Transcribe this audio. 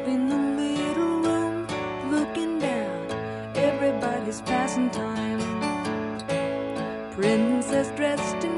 in the little room, looking down, everybody's passing time. Princess dressed in